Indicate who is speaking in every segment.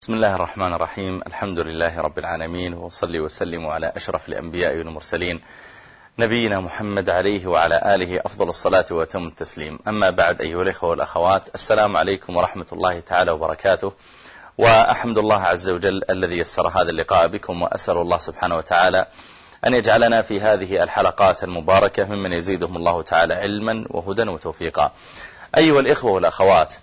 Speaker 1: بسم الله الرحمن الرحيم. الحمد لله رب العالمين، وصلي وسلم على أشرف الأنبياء والمرسلين نبينا محمد عليه وعلى آله أفضل الصلاة وأتم التسليم. أما بعد، أيها الإخوة والأخوات، السلام عليكم ورحمة الله تعالى وبركاته. وأحمد الله عز وجل الذي يسر هذا اللقاء بكم، وأسأل الله سبحانه وتعالى أن يجعلنا في هذه الحلقات المباركة ممن يزيدهم الله تعالى علما وهدى وتوفيقا. أيها الإخوة والأخوات،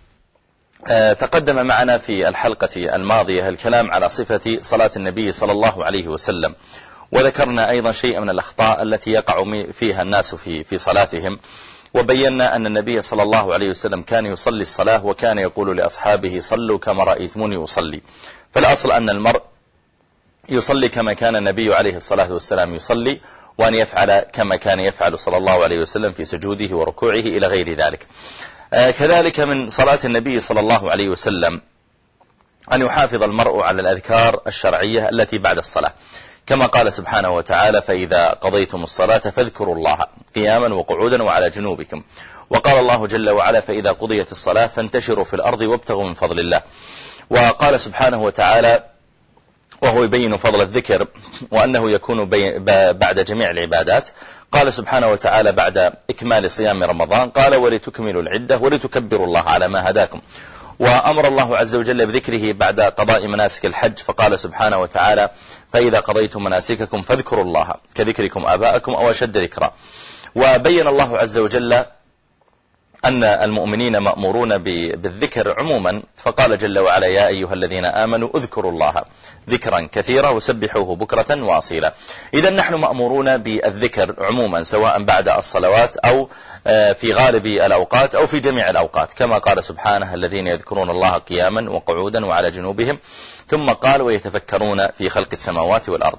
Speaker 1: تقدم معنا في الحلقة الماضية الكلام على صفة صلاة النبي صلى الله عليه وسلم، وذكرنا أيضا شيء من الأخطاء التي يقع فيها الناس في صلاتهم، وبينا أن النبي صلى الله عليه وسلم كان يصلي الصلاة وكان يقول لأصحابه: صلوا كما رأيتموني أصلي. فالأصل أن المرء يصلي كما كان النبي عليه الصلاة والسلام يصلي، وأن يفعل كما كان يفعل صلى الله عليه وسلم في سجوده وركوعه إلى غير ذلك. كذلك من صلاة النبي صلى الله عليه وسلم أن يحافظ المرء على الأذكار الشرعية التي بعد الصلاة، كما قال سبحانه وتعالى: فإذا قضيتم الصلاة فاذكروا الله قياما وقعودا وعلى جنوبكم. وقال الله جل وعلا: فإذا قضيت الصلاة فانتشروا في الأرض وابتغوا من فضل الله. وقال سبحانه وتعالى وهو يبين فضل الذكر وأنه يكون بعد جميع العبادات، قال سبحانه وتعالى بعد إكمال صيام رمضان: قال: ولتكملوا العدة ولتكبروا الله على ما هداكم. وأمر الله عز وجل بذكره بعد قضاء مناسك الحج، فقال سبحانه وتعالى: فإذا قضيتم مناسككم فاذكروا الله كذكركم آباءكم أو أشد ذكرا. وبين الله عز وجل أن المؤمنين مأمورون بالذكر عموما، فقال جل وعلا: يا أيها الذين آمنوا اذكروا الله ذكرا كثيرا وسبحوه بكرة وأصيلا. إذا نحن مأمورون بالذكر عموما، سواء بعد الصلوات أو في غالب الأوقات أو في جميع الأوقات، كما قال سبحانه: الذين يذكرون الله قياما وقعودا وعلى جنوبهم. ثم قال: ويتفكرون في خلق السماوات والأرض.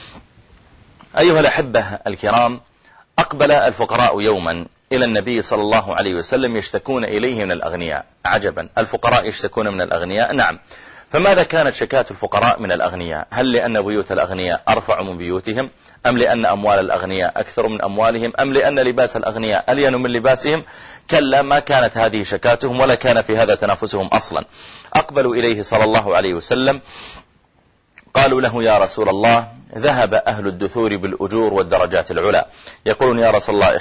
Speaker 1: أيها الأحبة الكرام، أقبل الفقراء يوما إلى النبي صلى الله عليه وسلم يشتكون إليه من الأغنياء. عجبا، الفقراء يشتكون من الأغنياء؟ نعم. فماذا كانت شكاة الفقراء من الأغنياء؟ هل لأن بيوت الأغنياء أرفع من بيوتهم؟ أم لأن أموال الأغنياء أكثر من أموالهم؟ أم لأن لباس الأغنياء ألين من لباسهم؟ كلا، ما كانت هذه شكاتهم، ولا كان في هذا تنافسهم أصلا. أقبلوا إليه صلى الله عليه وسلم، قالوا له: يا رسول الله، ذهب أهل الدثور بالأجور والدرجات العلى. يقولون: يا رسول الله،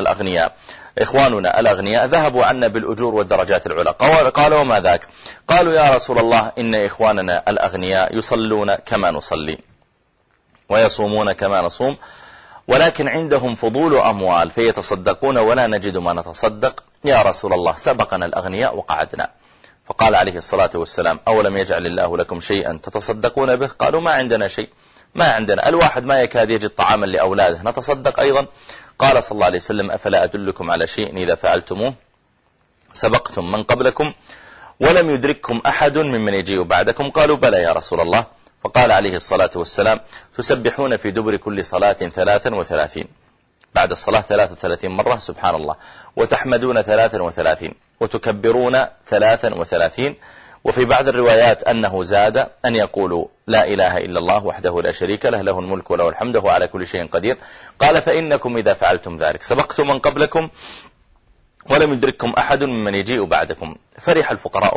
Speaker 1: إخواننا الأغنياء ذهبوا عنا بالأجور والدرجات العلى. قالوا: وما ذاك؟ قالوا: يا رسول الله، إن إخواننا الأغنياء يصلون كما نصلي ويصومون كما نصوم، ولكن عندهم فضول أموال فيتصدقون ولا نجد ما نتصدق. يا رسول الله، سبقنا الأغنياء وقعدنا. فقال عليه الصلاة والسلام: أولم يجعل الله لكم شيئا تتصدقون به؟ قالوا: ما عندنا شيء، ما عندنا، الواحد ما يكاد يجد طعاما لأولاده، نتصدق أيضا. قال صلى الله عليه وسلم: أفلا أدلكم على شيء إذا فعلتموه سبقتم من قبلكم ولم يدرككم أحد ممن يجيء بعدكم؟ قالوا: بلى يا رسول الله. فقال عليه الصلاة والسلام: تسبحون في دبر كل صلاة 33، بعد الصلاة 33 مرة، سبحان الله، وتحمدون 33، وتكبرون 33. وفي بعض الروايات أنه زاد أن يقولوا: لا إله إلا الله وحده لا شريك له، له الملك وله الحمد وهو على كل شيء قدير. قال: فإنكم إذا فعلتم ذلك سبقتم من قبلكم ولم يدرككم أحد ممن يجيء بعدكم. فرح الفقراء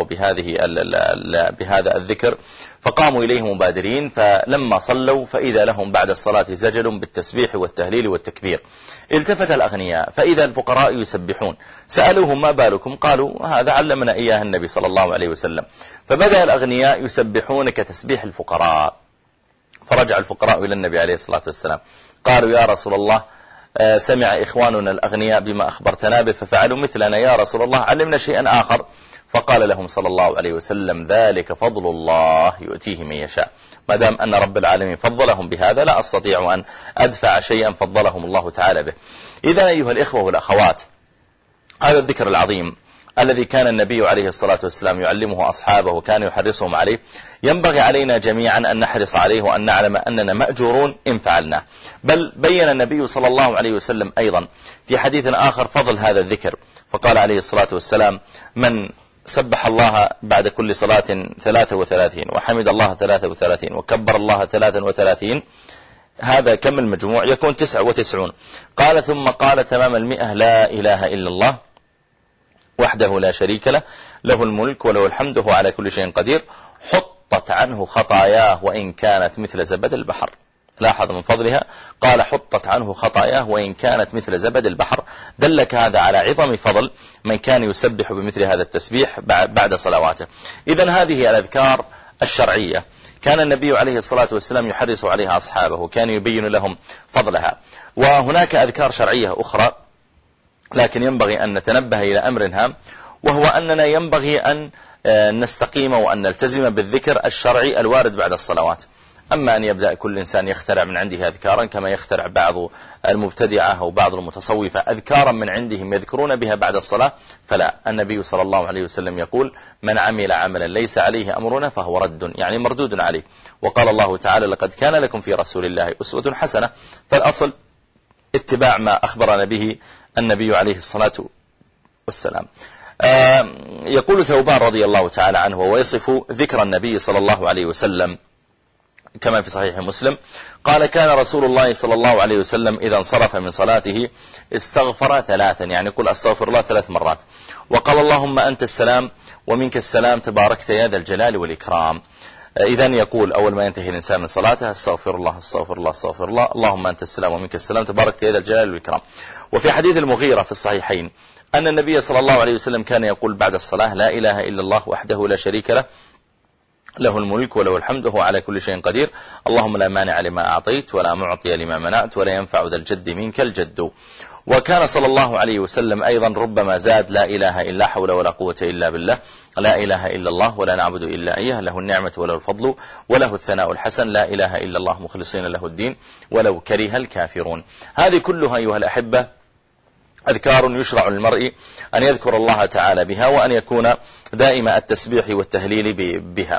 Speaker 1: بهذا الذكر، فقاموا إليه مبادرين، فلما صلوا فإذا لهم بعد الصلاة زجل بالتسبيح والتهليل والتكبير. التفت الأغنياء فإذا الفقراء يسبحون، سألوهم: ما بالكم؟ قالوا: هذا علمنا إياه النبي صلى الله عليه وسلم. فبدأ الأغنياء يسبحون كتسبيح الفقراء، فرجع الفقراء إلى النبي عليه الصلاة والسلام، قالوا: يا رسول الله، سمع إخواننا الأغنياء بما أخبرتنا به ففعلوا مثلنا، يا رسول الله علمنا شيئا آخر. فقال لهم صلى الله عليه وسلم: ذلك فضل الله يؤتيه من يشاء. ما دام أن رب العالمين فضلهم بهذا، لا أستطيع أن أدفع شيئا فضلهم الله تعالى به. إذا أيها الإخوة والأخوات، هذا الذكر العظيم الذي كان النبي عليه الصلاة والسلام يعلمه أصحابه وكان يحرصهم عليه، ينبغي علينا جميعا أن نحرص عليه، وأن نعلم أننا مأجورون إن فعلناه. بل بين النبي صلى الله عليه وسلم أيضا في حديث آخر فضل هذا الذكر، فقال عليه الصلاة والسلام: من سبح الله بعد كل صلاة 33 وحمد الله 33 وكبر الله 33، هذا كم المجموع؟ يكون 99. قال: ثم قال تمام 100: لا إله إلا الله وحده لا شريك له، له الملك وله الحمد وهو على كل شيء قدير، حط حطت عنه خطاياه وإن كانت مثل زبد البحر. لاحظ من فضلها قال حطت عنه خطاياه وإن كانت مثل زبد البحر. دلك هذا على عظم فضل من كان يسبح بمثل هذا التسبيح بعد صلواته. إذن هذه الأذكار الشرعية كان النبي عليه الصلاة والسلام يحرص عليها أصحابه وكان يبين لهم فضلها. وهناك أذكار شرعية أخرى، لكن ينبغي أن نتنبه إلى أمر هام، وهو أننا ينبغي أن نستقيم وأن نلتزم بالذكر الشرعي الوارد بعد الصلوات. أما أن يبدأ كل إنسان يخترع من عنده أذكارا كما يخترع بعض المبتدعة أو بعض المتصوفة أذكارا من عندهم يذكرون بها بعد الصلاة، فلا. النبي صلى الله عليه وسلم يقول من عمل عملا ليس عليه أمرنا فهو رد، يعني مردود عليه. وقال الله تعالى لقد كان لكم في رسول الله أسوة حسنة. فالأصل اتباع ما أخبرنا به النبي عليه الصلاة والسلام. يقول ثوبان رضي الله تعالى عنه ويصف ذكر النبي صلى الله عليه وسلم كما في صحيح مسلم قال كان رسول الله صلى الله عليه وسلم إذا انصرف من صلاته استغفر ثلاثا، يعني يقول أستغفر الله 3 مرات، وقال اللهم أنت السلام ومنك السلام تباركت يا ذا الجلال والإكرام. إذن يقول أول ما ينتهي الإنسان من صلاته استغفر الله استغفر الله استغفر الله، اللهم أنت السلام ومنك السلام تباركت يا ذا الجلال والإكرام. وفي حديث المغيرة في الصحيحين أن النبي صلى الله عليه وسلم كان يقول بعد الصلاة لا إله إلا الله وحده لا شريك له له الملك وله الحمد وهو على كل شيء قدير، اللهم لا مانع لما أعطيت ولا معطي لما منعت ولا ينفع ذا الجد منك الجد. وكان صلى الله عليه وسلم أيضا ربما زاد لا إله إلا حول ولا قوة إلا بالله، لا إله إلا الله ولا نعبد إلا إياه، له النعمة وله الفضل وله الثناء الحسن، لا إله إلا الله مخلصين له الدين ولو كره الكافرون. هذه كلها أيها الأحبة أذكار يشرع للمرء أن يذكر الله تعالى بها وأن يكون دائم التسبيح والتهليل بها.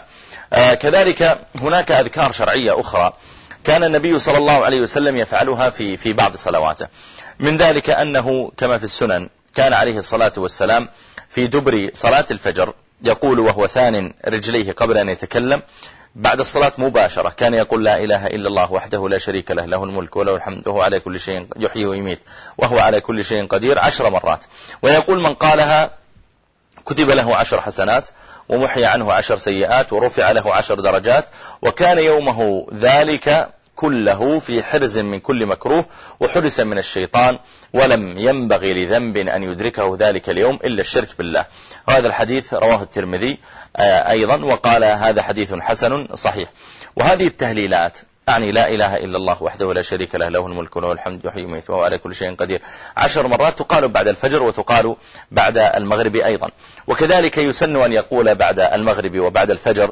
Speaker 1: كذلك هناك أذكار شرعية أخرى كان النبي صلى الله عليه وسلم يفعلها في بعض صلواته. من ذلك أنه كما في السنن كان عليه الصلاة والسلام في دبر صلاة الفجر يقول وهو ثان رجليه قبل أن يتكلم بعد الصلاة مباشرة كان يقول لا إله إلا الله وحده لا شريك له له الملك وله الحمد وهو على كل شيء يحيي ويميت وهو على كل شيء قدير 10 مرات. ويقول من قالها كتب له 10 حسنات ومحي عنه 10 سيئات ورفع له 10 درجات، وكان يومه ذلك كله في حرز من كل مكروه وحرس من الشيطان، ولم ينبغي لذنب أن يدركه ذلك اليوم إلا الشرك بالله. هذا الحديث رواه الترمذي أيضا وقال هذا حديث حسن صحيح. وهذه التهليلات يعني لا إله إلا الله وحده لا شريك له له الملك وله الحمد يحيي ويميت وهو على كل شيء قدير 10 مرات تقال بعد الفجر وتقال بعد المغرب أيضا. وكذلك يسن أن يقول بعد المغرب وبعد الفجر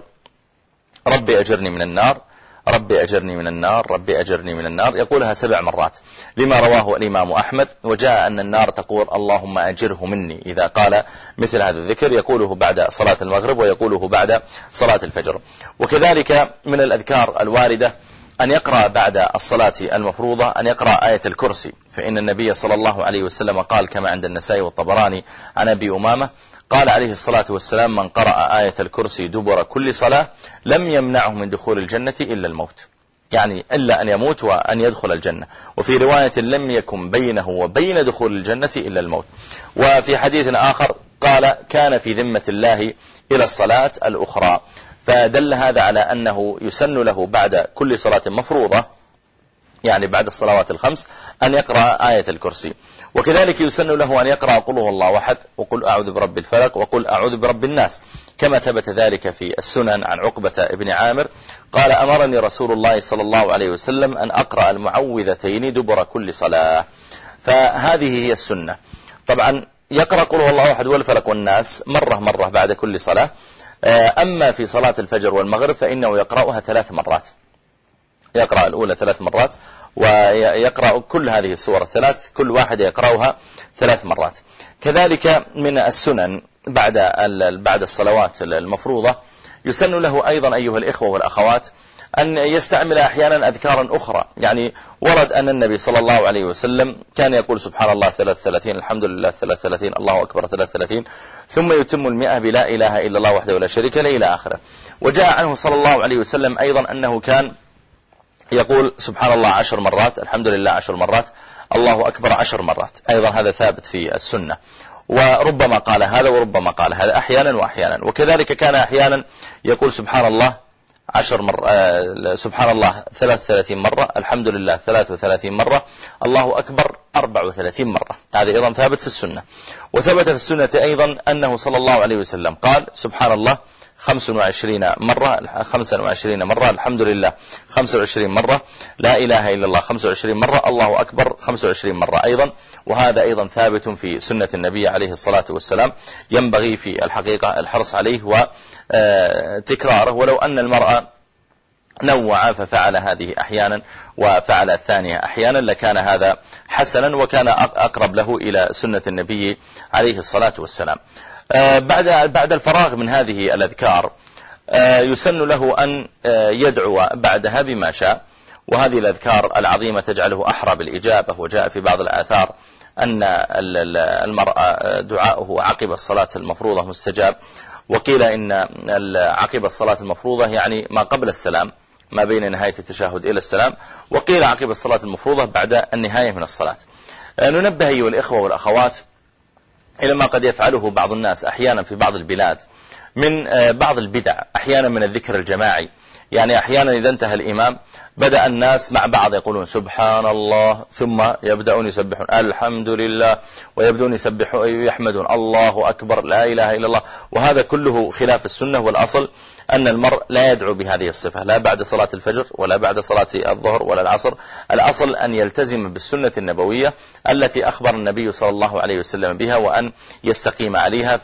Speaker 1: ربي أجرني من النار ربي أجرني من النار ربي أجرني من النار، يقولها 7 مرات لما رواه الإمام أحمد. وجاء أن النار تقول اللهم أجره مني إذا قال مثل هذا الذكر، يقوله بعد صلاة المغرب ويقوله بعد صلاة الفجر. وكذلك من الأذكار الواردة أن يقرأ بعد الصلاة المفروضة أن يقرأ آية الكرسي، فإن النبي صلى الله عليه وسلم قال كما عند النسائي والطبراني عن أبي أمامة قال عليه الصلاة والسلام من قرأ آية الكرسي دبر كل صلاة لم يمنعه من دخول الجنة إلا الموت، يعني إلا أن يموت وأن يدخل الجنة. وفي رواية لم يكن بينه وبين دخول الجنة إلا الموت. وفي حديث آخر قال كان في ذمة الله إلى الصلاة الأخرى. فدل هذا على أنه يسن له بعد كل صلاة مفروضة يعني بعد الصلوات الخمس أن يقرأ آية الكرسي. وكذلك يسن له أن يقرأ قل هو الله أحد وقل أعوذ برب الفلق وقل أعوذ برب الناس، كما ثبت ذلك في السنن عن عقبة ابن عامر قال أمرني رسول الله صلى الله عليه وسلم أن أقرأ المعوذتين دبر كل صلاة. فهذه هي السنة. طبعا يقرأ قل هو الله أحد والفلق والناس مرة بعد كل صلاة. أما في صلاة الفجر والمغرب فإنه يقرأها 3 مرات، يقرأ الأولى 3 مرات ويقرأ كل هذه السور ال3 كل واحد يقرأها 3 مرات. كذلك من السنن بعد الصلوات المفروضة يسن له أيضا أيها الإخوة والأخوات أن يستعمل أحيانا أذكارا أخرى. يعني ورد أن النبي صلى الله عليه وسلم كان يقول سبحان الله 33 الحمد لله 33 الله أكبر 33 ثم يتم 100 بلا إله إلا الله وحده لا شريك له إلى آخره. وجاء عنه صلى الله عليه وسلم أيضا أنه كان يقول سبحان الله 10 مرات الحمد لله 10 مرات الله أكبر 10 مرات، أيضا هذا ثابت في السنة. وربما قال هذا وربما قال هذا أحيانا وأحيانا. وكذلك كان أحيانا يقول سبحان الله 10 مرة، سبحان الله 33 مرة، الحمد لله 33 مرة، الله أكبر 34 مرة. هذا أيضا ثابت في السنة. وثبت في السنة أيضا أنه صلى الله عليه وسلم قال سبحان الله 25 مرة، 25 مرة، الحمد لله 25 مرة، لا إله إلا الله 25 مرة، الله أكبر 25 مرة أيضا. وهذا أيضا ثابت في سنة النبي عليه الصلاة والسلام، ينبغي في الحقيقة الحرص عليه وتكراره. ولو أن المرأة نوع ففعل هذه أحيانا وفعل الثانية أحيانا لكان هذا حسنا وكان أقرب له إلى سنة النبي عليه الصلاة والسلام. بعد الفراغ من هذه الأذكار يسن له أن يدعو بعدها بما شاء، وهذه الأذكار العظيمة تجعله أحرى بالإجابة. وجاء في بعض الآثار أن المرأة دعاؤه عقب الصلاة المفروضة مستجاب، وقيل إن عقب الصلاة المفروضة يعني ما قبل السلام، ما بين نهاية التشهد إلى السلام، وقيل عقب الصلاة المفروضة بعد النهاية من الصلاة. ننبه أيها الإخوة والأخوات إلى ما قد يفعله بعض الناس أحيانا في بعض البلاد من بعض البدع، أحيانا من الذكر الجماعي. يعني أحيانا إذا انتهى الإمام بدأ الناس مع بعض يقولون سبحان الله، ثم يبدأون يسبحون الحمد لله، ويبدأون يحمدون الله أكبر، لا إله إلا الله. وهذا كله خلاف السنة، والأصل أن المرء لا يدعو بهذه الصفة، لا بعد صلاة الفجر ولا بعد صلاة الظهر ولا العصر. الأصل أن يلتزم بالسنة النبوية التي أخبر النبي صلى الله عليه وسلم بها، وأن يستقيم عليها.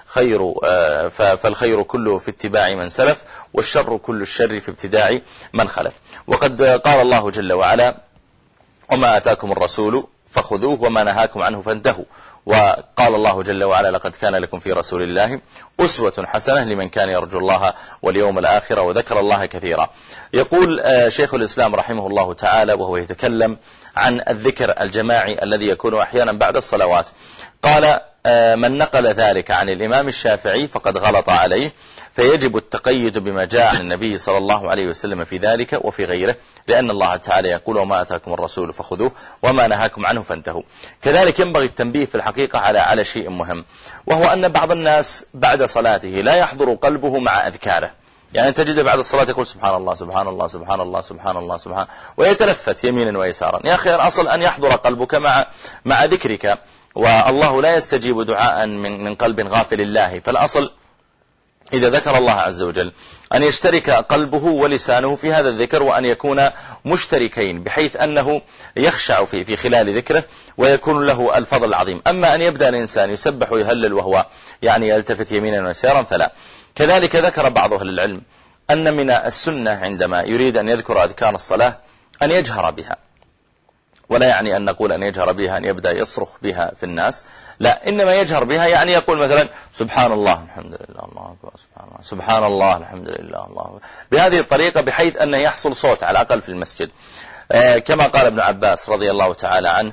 Speaker 1: فالخير كله في اتباع من سلف، والشر كل الشر في ابتداع من خلف. وقد قال الله جل وعلا وما آتاكم الرسول فخذوه وما نهاكم عنه فانتهوا. وقال الله جل وعلا لقد كان لكم في رسول الله أسوة حسنة لمن كان يرجو الله واليوم الآخر وذكر الله كثيرا. يقول شيخ الإسلام رحمه الله تعالى وهو يتكلم عن الذكر الجماعي الذي يكون أحيانا بعد الصلوات، قال من نقل ذلك عن الإمام الشافعي فقد غلط عليه، فيجب التقيد بما جاء عن النبي صلى الله عليه وسلم في ذلك وفي غيره، لأن الله تعالى يقول وما أتاكم الرسول فخذوه وما نهاكم عنه فانتهوا. كذلك ينبغي التنبيه في الحقيقة على شيء مهم، وهو أن بعض الناس بعد صلاته لا يحضر قلبه مع أذكاره. يعني تجد بعد الصلاة يقول سبحان الله سبحان الله سبحان الله سبحان الله سبحان، ويتلفت يمينا ويسارا. يا أخي الأصل أن يحضر قلبك مع ذكرك، والله لا يستجيب دعاء من قلب غافل الله. فالأصل إذا ذكر الله عز وجل أن يشترك قلبه ولسانه في هذا الذكر، وأن يكون مشتركين بحيث أنه يخشع في خلال ذكره ويكون له الفضل العظيم. أما أن يبدأ الإنسان يسبح ويهلل وهو يعني يلتفت يمينا ويسارا فلا. كذلك ذكر بعض أهل العلم أن من السنة عندما يريد أن يذكر أذكار الصلاة أن يجهر بها، ولا يعني أن نقول أن يجهر بها أن يبدأ يصرخ بها في الناس، لا، إنما يجهر بها يعني يقول مثلا سبحان الله الحمد لله الله أكبر سبحان الله سبحان الله الحمد لله الله أكبر، بهذه الطريقة بحيث أنه يحصل صوت على الأقل في المسجد. كما قال ابن عباس رضي الله تعالى عنه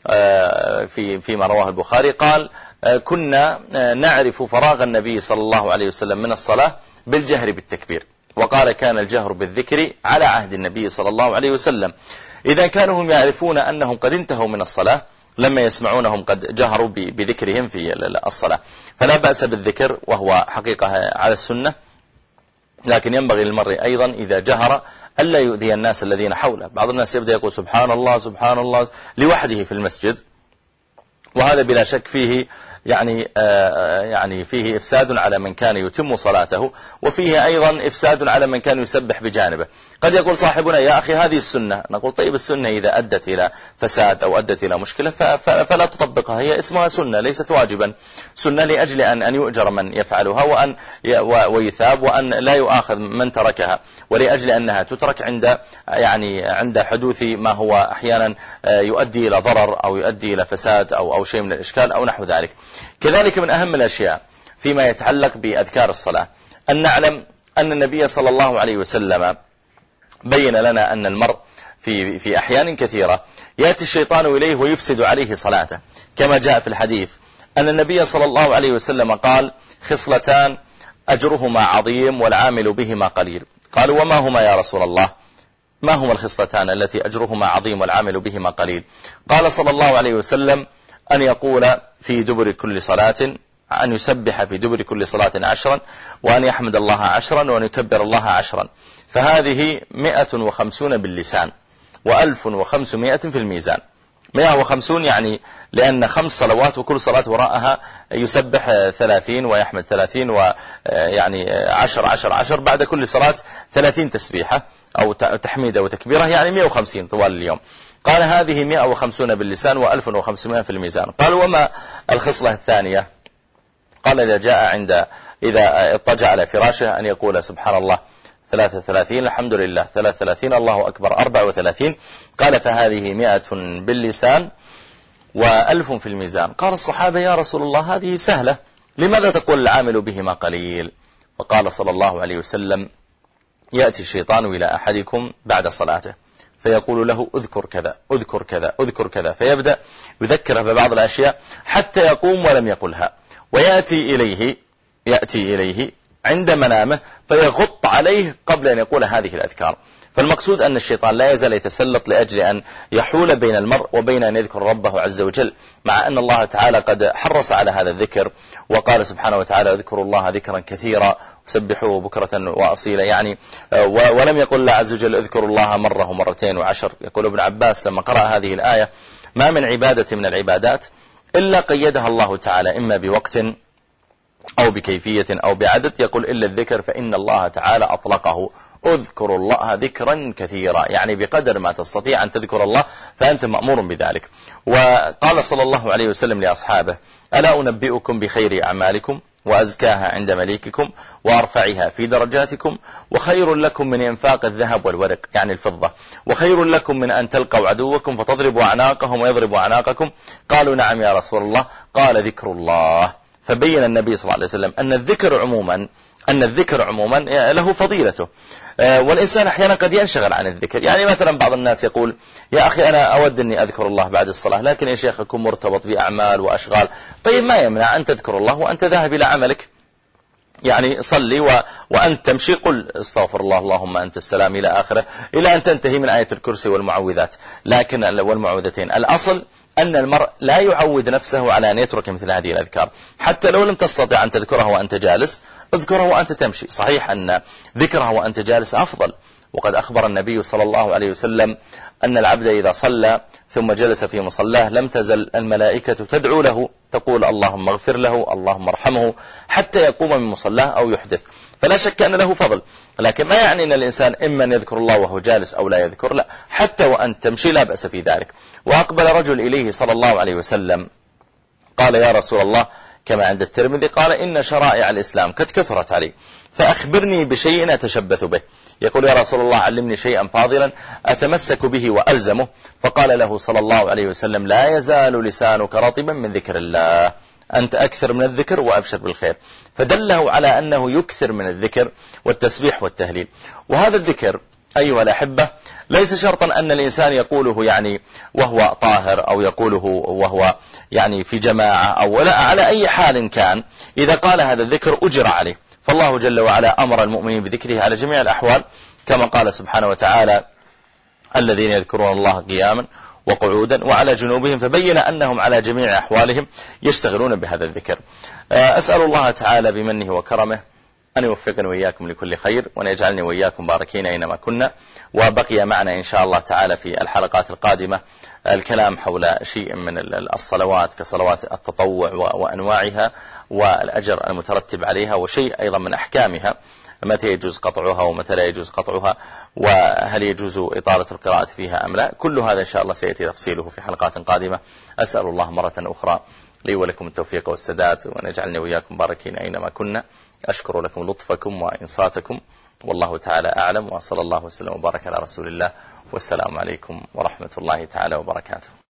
Speaker 1: فيما رواه البخاري قال كنا نعرف فراغ النبي صلى الله عليه وسلم من الصلاة بالجهر بالتكبير، وقال كان الجهر بالذكر على عهد النبي صلى الله عليه وسلم. إذا كانوا هم يعرفون أنهم قد انتهوا من الصلاة لما يسمعونهم قد جهروا بذكرهم في الصلاة، فلا بأس بالذكر وهو حقيقة على السنة. لكن ينبغي للمرء أيضا إذا جهر ألا يؤذي الناس الذين حوله. بعض الناس يبدأ يقول سبحان الله سبحان الله لوحده في المسجد، وهذا بلا شك فيه يعني فيه إفساد على من كان يتم صلاته، وفيه أيضا إفساد على من كان يسبح بجانبه. قد يقول صاحبنا يا أخي هذه السنة، نقول طيب السنة إذا أدت إلى فساد أو أدت إلى مشكلة فلا تطبقها، هي اسمها سنة ليست واجبا، سنة لأجل أن يؤجر من يفعلها ويثاب، وأن لا يؤاخذ من تركها، ولأجل أنها تترك عند حدوث ما هو أحيانا يؤدي إلى ضرر أو يؤدي إلى فساد أو شيء من الإشكال أو نحو ذلك. كذلك من أهم الأشياء فيما يتعلق بأذكار الصلاة أن نعلم أن النبي صلى الله عليه وسلم بين لنا أن المرء في أحيان كثيرة يأتي الشيطان إليه ويفسد عليه صلاته، كما جاء في الحديث أن النبي صلى الله عليه وسلم قال خصلتان أجرهما عظيم والعامل بهما قليل. قالوا وما هما يا رسول الله؟ ما هما الخصلتان التي أجرهما عظيم والعامل بهما قليل؟ قال صلى الله عليه وسلم أن يقول في دبر كل صلاة أن يسبح في دبر كل صلاة 10، وأن يحمد الله 10، وأن يكبر الله 10، فهذه 150 باللسان و1500 في الميزان. 150 يعني لأن 5 صلوات وكل صلاة وراءها يسبح 30 ويحمد 30 ويعني 10 بعد كل صلاة 30 تسبيحة أو تحميدة وتكبيرة، يعني 150 طوال اليوم. قال هذه 150 باللسان و1500 في الميزان. قال وما الخصلة الثانية؟ قال إذا اضطجع على فراشه أن يقول سبحان الله 33، الحمد لله 33، الله أكبر 34. قال فهذه 100 باللسان و1000 في الميزان. قال الصحابة يا رسول الله هذه سهلة، لماذا تقول العامل بهما قليل؟ وقال صلى الله عليه وسلم يأتي الشيطان إلى أحدكم بعد صلاته فيقول له اذكر كذا اذكر كذا اذكر كذا، فيبدأ يذكره ببعض الأشياء حتى يقوم ولم يقلها، ويأتي إليه عند منامه فيغط عليه قبل أن يقول هذه الأذكار. فالمقصود أن الشيطان لا يزال يتسلط لأجل أن يحول بين المرء وبين أن يذكر ربه عز وجل، مع أن الله تعالى قد حرص على هذا الذكر، وقال سبحانه وتعالى اذكروا الله ذكرا كثيرا وسبحوه بكرة وأصيلا، يعني ولم يقل الله عز وجل اذكروا الله مرة ومرتين وعشر. يقول ابن عباس لما قرأ هذه الآية ما من عبادة من العبادات إلا قيدها الله تعالى إما بوقت أو بكيفية أو بعدد، يقول إلا الذكر فإن الله تعالى أطلقه اذكروا الله ذكرا كثيرا، يعني بقدر ما تستطيع أن تذكر الله فأنت مأمور بذلك. وقال صلى الله عليه وسلم لأصحابه ألا أنبئكم بخير أعمالكم وأزكاها عند مليككم وأرفعها في درجاتكم وخير لكم من إنفاق الذهب والورق، يعني الفضة، وخير لكم من أن تلقوا عدوكم فتضربوا أعناقهم ويضربوا أعناقكم. قالوا نعم يا رسول الله. قال ذكر الله. فبين النبي صلى الله عليه وسلم أن الذكر عموما له فضيلته، والإنسان أحيانا قد ينشغل عن الذكر. يعني مثلا بعض الناس يقول يا أخي أنا أود أني أذكر الله بعد الصلاة، لكن يا شيخ أكون مرتبط بأعمال وأشغال. طيب ما يمنع أن تذكر الله وأنت ذاهب إلى عملك، يعني صلي وأنت تمشي قل استغفر الله اللهم أنت السلام إلى آخره، إلى أن تنتهي من آية الكرسي والمعوذات والمعوذتين. الأصل أن المرء لا يعود نفسه على أن يترك مثل هذه الأذكار، حتى لو لم تستطع أن تذكرها وأنت جالس اذكرها وأنت تمشي. صحيح أن ذكرها وأنت جالس أفضل، وقد أخبر النبي صلى الله عليه وسلم أن العبد إذا صلى ثم جلس في مصلاه لم تزل الملائكة تدعو له تقول اللهم اغفر له اللهم ارحمه حتى يقوم من مصلاه أو يحدث. فلا شك أن له فضل، لكن ما يعني أن الإنسان إما أن يذكر الله وهو جالس أو لا يذكر، لا، حتى وأن تمشي لا بأس في ذلك. وأقبل رجل إليه صلى الله عليه وسلم قال يا رسول الله كما عند الترمذي، قال إن شرائع الإسلام قد كثرت علي فأخبرني بشيء أتشبث به. يقول يا رسول الله علمني شيئا فاضلا أتمسك به وألزمه. فقال له صلى الله عليه وسلم لا يزال لسانك رطبا من ذكر الله، أنت أكثر من الذكر وأبشر بالخير. فدله على أنه يكثر من الذكر والتسبيح والتهليل. وهذا الذكر أيها الأحبة ليس شرطا أن الإنسان يقوله يعني وهو طاهر أو يقوله وهو يعني في جماعة أو لا، على أي حال كان إذا قال هذا الذكر أجر عليه. فالله جل وعلا أمر المؤمنين بذكره على جميع الأحوال، كما قال سبحانه وتعالى الذين يذكرون الله قياما وقعودا وعلى جنوبهم، فبين أنهم على جميع أحوالهم يشتغلون بهذا الذكر. أسأل الله تعالى بمنه وكرمه أن يوفقني وإياكم لكل خير، وأن يجعلني وإياكم باركين أينما كنا. وبقي معنا إن شاء الله تعالى في الحلقات القادمة الكلام حول شيء من الصلوات كصلوات التطوع وأنواعها والأجر المترتب عليها، وشيء أيضا من أحكامها، متى يجوز قطعها ومتى لا يجوز قطعها، وهل يجوز إطالة القراءة فيها أم لا. كل هذا إن شاء الله سيأتي تفصيله في حلقات قادمة. أسأل الله مرة أخرى لي ولكم التوفيق والسداد، وأن يجعلني وإياكم باركين أينما كنا. أشكر لكم لطفكم وإنصاتكم، والله تعالى أعلم، وصلى الله وسلم وبارك على رسول الله، والسلام عليكم ورحمة الله تعالى وبركاته.